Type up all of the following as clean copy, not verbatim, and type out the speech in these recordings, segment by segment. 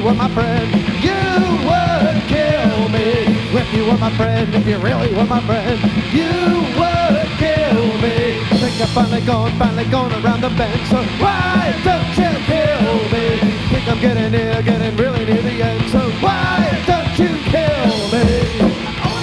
were my friend, you would kill me. If you were my friend, if you really were my friend, you would kill me. I think I'm finally going around the bend, so why don't you kill me? Think I'm getting really near the end, so why don't you kill me?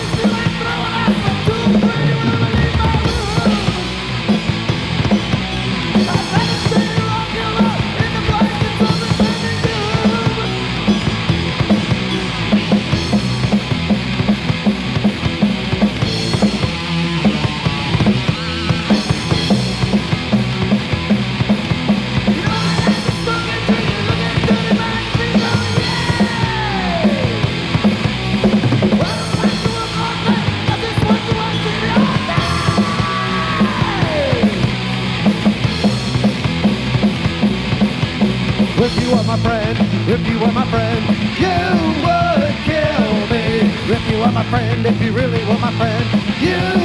If you were my friend, if you were my friend, you would kill me. If you were my friend, if you really were my friend, you